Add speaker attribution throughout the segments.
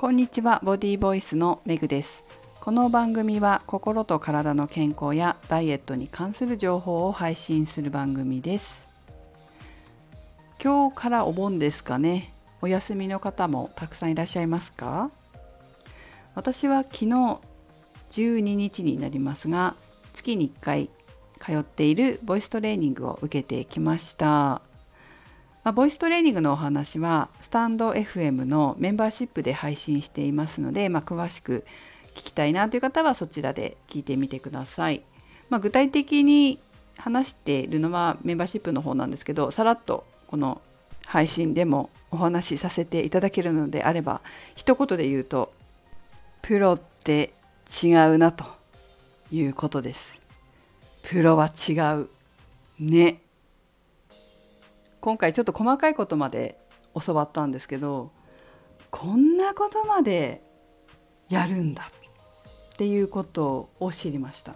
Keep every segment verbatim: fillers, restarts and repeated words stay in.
Speaker 1: こんにちは、ボディボイスのメグです。この番組は心と体の健康やダイエットに関する情報を配信する番組です。今日からお盆ですかね。お休みの方もたくさんいらっしゃいますか？私は昨日じゅうににちになりますが、月にいっかい通っているボイストレーニングを受けてきました。まあ、ボイストレーニングのお話はスタンド エフエム のメンバーシップで配信していますので、まあ、詳しく聞きたいなという方はそちらで聞いてみてください。まあ、具体的に話しているのはメンバーシップの方なんですけど、さらっとこの配信でもお話しさせていただけるのであれば、一言で言うとプロって違うなということです。プロは違うね。今回ちょっと細かいことまで教わったんですけど、こんなことまでやるんだっていうことを知りました。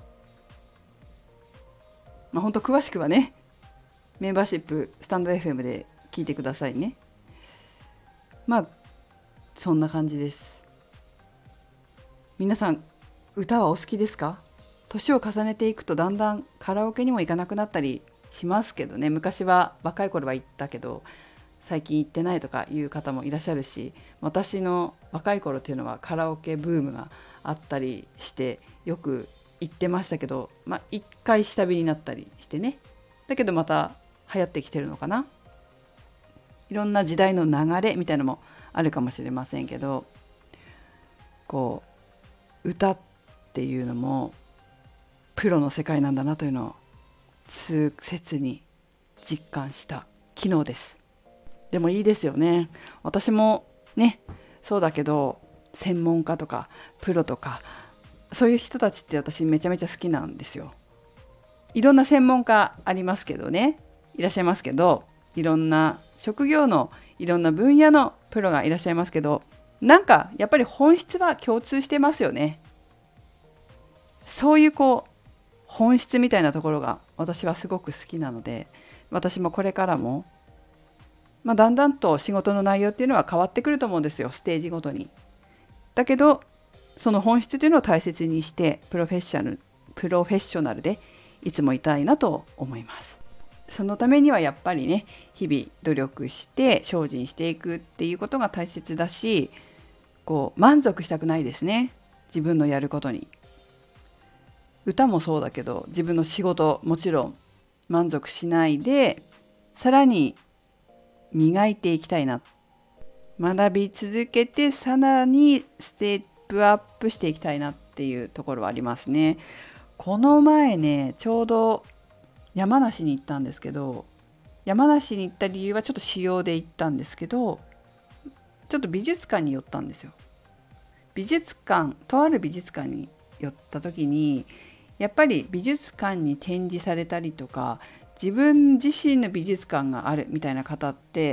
Speaker 1: まあ、本当詳しくはね、メンバーシップスタンド エフエム で聞いてくださいね。まあそんな感じです。皆さん歌はお好きですか？年を重ねていくとだんだんカラオケにも行かなくなったりしますけどね。昔は若い頃は行ったけど最近行ってないとかいう方もいらっしゃるし、私の若い頃っていうのはカラオケブームがあったりしてよく行ってましたけど、まあ一回下火になったりしてね。だけどまた流行ってきてるのかな。いろんな時代の流れみたいなのもあるかもしれませんけど、こう歌っていうのもプロの世界なんだなというのを痛切に実感した昨日です。でもいいですよね。私もね、そうだけど専門家とかプロとかそういう人たちって私めちゃめちゃ好きなんですよ。いろんな専門家ありますけどね、いらっしゃいますけど、いろんな職業のいろんな分野のプロがいらっしゃいますけど、なんかやっぱり本質は共通してますよね。そういうこう本質みたいなところが私はすごく好きなので、私もこれからも、まあ、だんだんと仕事の内容っていうのは変わってくると思うんですよ、ステージごとに。だけどその本質というのを大切にしてプロフェッショナルプロフェッショナルでいつもいたいなと思います。そのためにはやっぱりね、日々努力して精進していくっていうことが大切だし、こう満足したくないですね、自分のやることに。歌もそうだけど自分の仕事もちろん満足しないで、さらに磨いていきたいな、学び続けてさらにステップアップしていきたいなっていうところはありますね。この前ね、ちょうど山梨に行ったんですけど、山梨に行った理由はちょっと私用で行ったんですけど、ちょっと美術館に寄ったんですよ。美術館、とある美術館に寄った時に、やっぱり美術館に展示されたりとか、自分自身の美術館があるみたいな方って、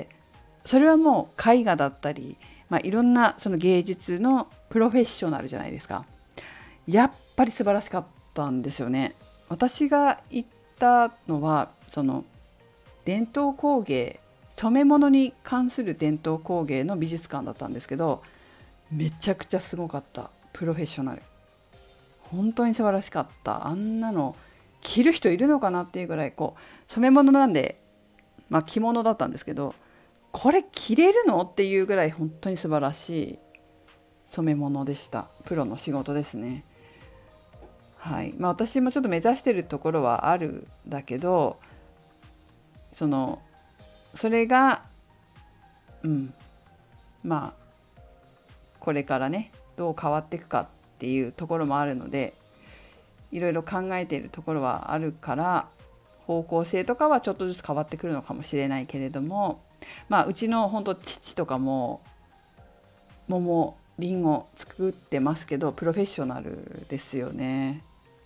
Speaker 1: それはもう絵画だったり、まあ、いろんなその芸術のプロフェッショナルじゃないですか。やっぱり素晴らしかったんですよね。私が行ったのはその伝統工芸、染め物に関する伝統工芸の美術館だったんですけど、めちゃくちゃすごかった。プロフェッショナル、本当に素晴らしかった。あんなの着る人いるのかなっていうぐらい、こう染め物なんで、まあ、着物だったんですけど、これ着れるのっていうぐらい本当に素晴らしい染め物でした。プロの仕事ですね。はい。まあ、私もちょっと目指してるところはあるんだけど、そのそれがうんまあこれからねどう変わっていくかっていうところもあるので、いろいろ考えているところはあるから、方向性とかはちょっとずつ変わってくるのかもしれないけれども、まあうちの本当父とかも桃りんご作ってますけど、プロフェッショナルですよね。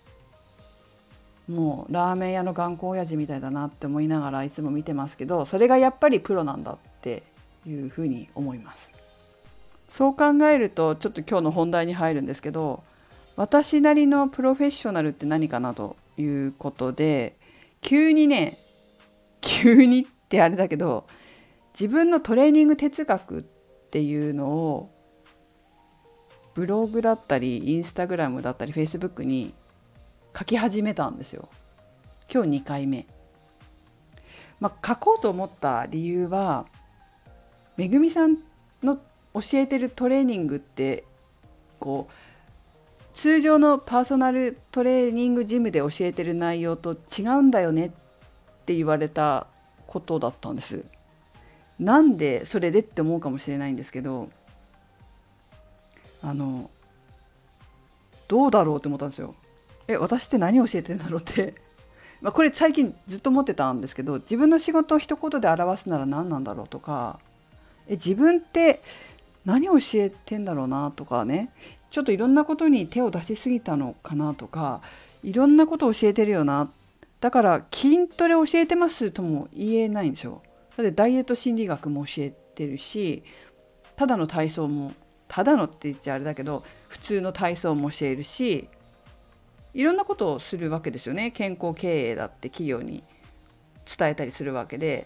Speaker 1: もうラーメン屋の頑固親父みたいだなって思いながらいつも見てますけど、それがやっぱりプロなんだっていうふうに思います。そう考えるとちょっと今日の本題に入るんですけど、私なりのプロフェッショナルって何かなということで、急にね急にってあれだけど、自分のトレーニング哲学っていうのをブログだったりインスタグラムだったりフェイスブックに書き始めたんですよ。今日にかいめ。まあ、書こうと思った理由は、めぐみさんの教えてるトレーニングってこう通常のパーソナルトレーニングジムで教えてる内容と違うんだよねって言われたことだったんです。なんでそれでって思うかもしれないんですけど、あのどうだろうって思ったんですよ。え、私って何教えてんだろうってまあこれ最近ずっと思ってたんですけど、自分の仕事を一言で表すなら何なんだろうとか、え自分って何教えてんだろうなとかね、ちょっといろんなことに手を出しすぎたのかなとか、いろんなことを教えてるよな、だから筋トレ教えてますとも言えないんですよ。だってダイエット心理学も教えてるし、ただの体操も、ただのって言っちゃあれだけど普通の体操も教えるし、いろんなことをするわけですよね。健康経営だって企業に伝えたりするわけで、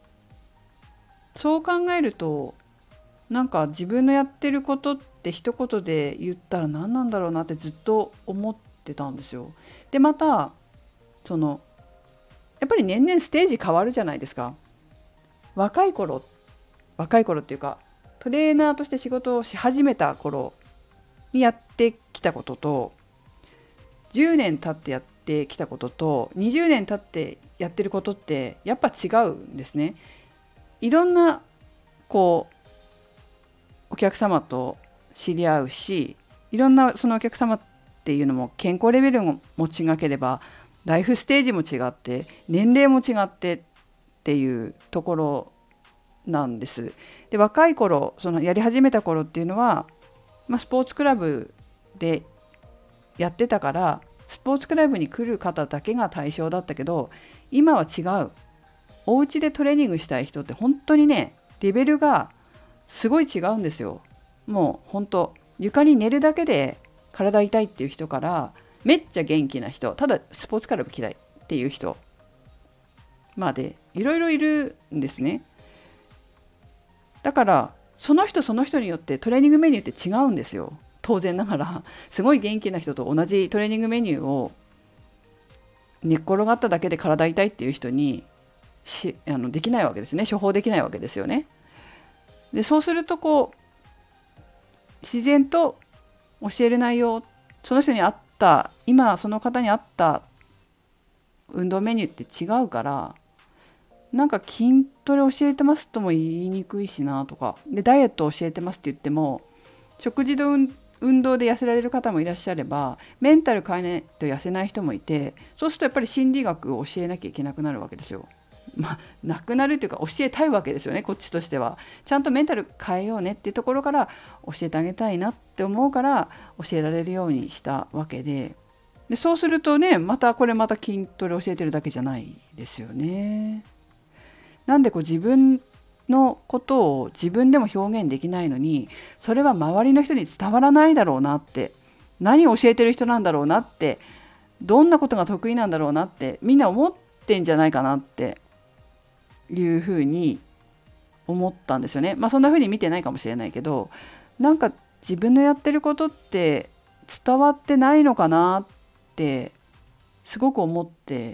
Speaker 1: そう考えるとなんか自分のやってることって一言で言ったら何なんだろうなってずっと思ってたんですよ。でまたそのやっぱり年々ステージ変わるじゃないですか。若い頃若い頃っていうかトレーナーとして仕事をし始めた頃にやってきたことと、じゅうねん経ってやってきたこととにじゅうねん経ってやってることってやっぱ違うんですね。いろんなこうお客様と知り合うし、いろんなそのお客様っていうのも健康レベルも違ければライフステージも違って年齢も違ってっていうところなんです。で若い頃、そのやり始めた頃っていうのは、まあ、スポーツクラブでやってたからスポーツクラブに来る方だけが対象だったけど、今は違う。お家でトレーニングしたい人って本当にね、レベルがすごい違うんですよ。もう本当床に寝るだけで体痛いっていう人から、めっちゃ元気な人、ただスポーツクラブ嫌いっていう人までいろいろいるんですね。だからその人その人によってトレーニングメニューって違うんですよ。当然ながらすごい元気な人と同じトレーニングメニューを寝っ転がっただけで体痛いっていう人にしあのできないわけですね。処方できないわけですよね。でそうするとこう自然と教える内容、その人に合った今その方に合った運動メニューって違うから、なんか筋トレ教えてますとも言いにくいしなとかで、ダイエット教えてますって言っても食事と運動で痩せられる方もいらっしゃれば、メンタル変えないと痩せない人もいて、そうするとやっぱり心理学を教えなきゃいけなくなるわけですよ。まあ、なくなるというか教えたいわけですよね。こっちとしてはちゃんとメンタル変えようねっていうところから教えてあげたいなって思うから教えられるようにしたわけで、でそうするとね、またこれまた筋トレ教えてるだけじゃないですよね。なんでこう自分のことを自分でも表現できないのに、それは周りの人に伝わらないだろうなって、何を教えてる人なんだろうなって、どんなことが得意なんだろうなってみんな思ってんじゃないかなっていうふうに思ったんですよね。まあそんなふうに見てないかもしれないけど、なんか自分のやってることって伝わってないのかなってすごく思って、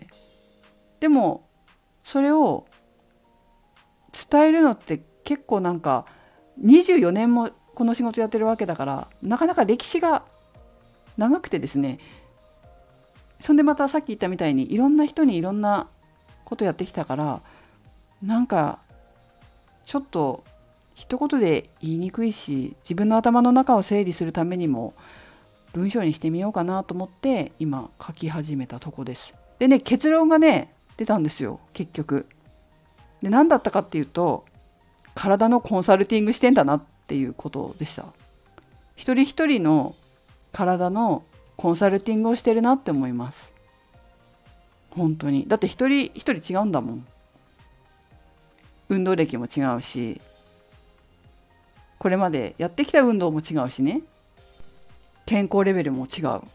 Speaker 1: でもそれを伝えるのって結構なんかにじゅうよねんもこの仕事やってるわけだから、なかなか歴史が長くてですね、そんでまたさっき言ったみたいにいろんな人にいろんなことやってきたから、なんかちょっと一言で言いにくいし、自分の頭の中を整理するためにも文章にしてみようかなと思って今書き始めたとこです。でね、結論がね出たんですよ結局。で何だったかっていうと、体のコンサルティングしてんだなっていうことでした。一人一人の体のコンサルティングをしてるなって思います。本当に。だって一人一人違うんだもん。運動歴も違うし、これまでやってきた運動も違うしね、健康レベルも違う。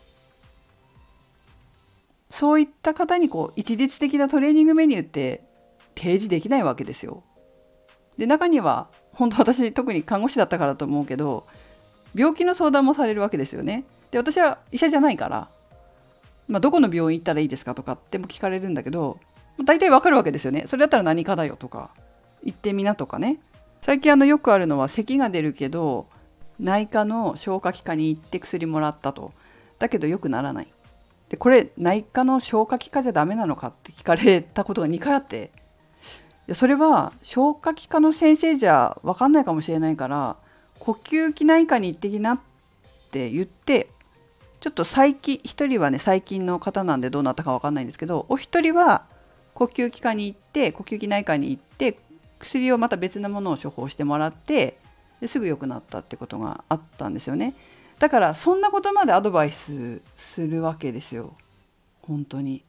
Speaker 1: そういった方にこう一律的なトレーニングメニューって提示できないわけですよ。で中には本当、私特に看護師だったからと思うけど、 病気の相談もされるわけですよね。で私は医者じゃないから、まあ、どこの病院行ったらいいですかとかっても聞かれるんだけど、大体わかるわけですよね。それだったら何科だよとか行ってみなとかね。最近あのよくあるのは咳が出るけど内科の消化器科に行って薬もらったと、だけどよくならない。でこれ内科の消化器科じゃダメなのかって聞かれたことがにかいあって、いやそれは消化器科の先生じゃ分かんないかもしれないから呼吸器内科に行ってきなって言って、ちょっと最近一人はね最近の方なんでどうなったか分かんないんですけど、お一人は呼吸器科に行って呼吸器内科に行って薬をまた別のものを処方してもらって、ですぐ良くなったってことがあったんですよね。だからそんなことまでアドバイスするわけですよ本当に。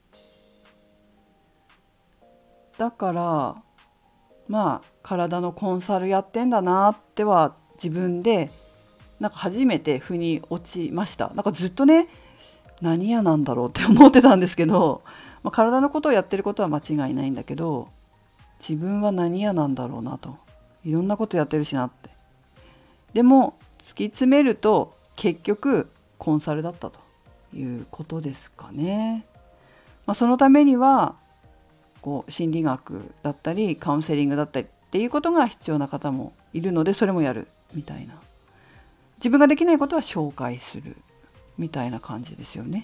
Speaker 1: だからまあ体のコンサルやってんだなっては自分でなんか初めて腑に落ちました。なんかずっとね何屋なんだろうって思ってたんですけど、まあ、体のことをやってることは間違いないんだけど、自分は何屋なんだろうなと、いろんなことやってるしなって。でも突き詰めると結局コンサルだったということですかね。まあ、そのためにはこう心理学だったりカウンセリングだったりっていうことが必要な方もいるので、それもやるみたいな。自分ができないことは紹介するみたいな感じですよね。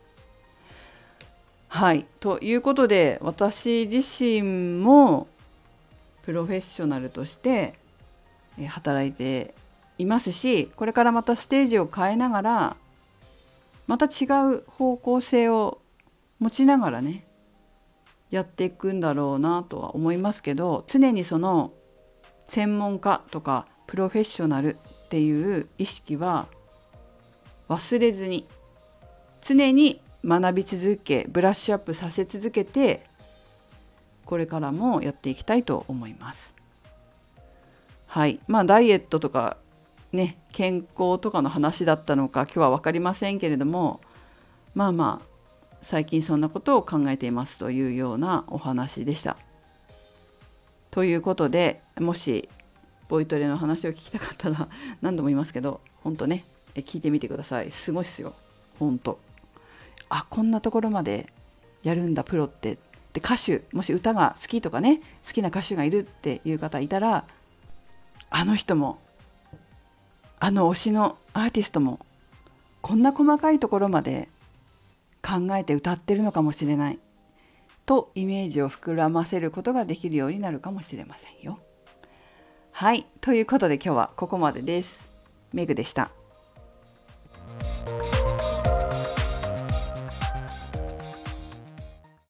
Speaker 1: はい、ということで私自身もプロフェッショナルとして働いていますし、これからまたステージを変えながらまた違う方向性を持ちながらねやっていくんだろうなとは思いますけど、常にその専門家とかプロフェッショナルっていう意識は忘れずに常に学び続けブラッシュアップさせ続けてこれからもやっていきたいと思います。はい、まあダイエットとかね健康とかの話だったのか今日は分かりませんけれども、まあまあ最近そんなことを考えていますというようなお話でした。ということでもしボイトレの話を聞きたかったら何度も言いますけど本当ね聞いてみてください。すごいっすよ本当。あこんなところまでやるんだプロって。で歌手もし歌が好きとかね好きな歌手がいるっていう方いたら、あの人もあの推しのアーティストもこんな細かいところまで考えて歌ってるのかもしれないとイメージを膨らませることができるようになるかもしれませんよ。はい、ということで今日はここまでです。メグでした。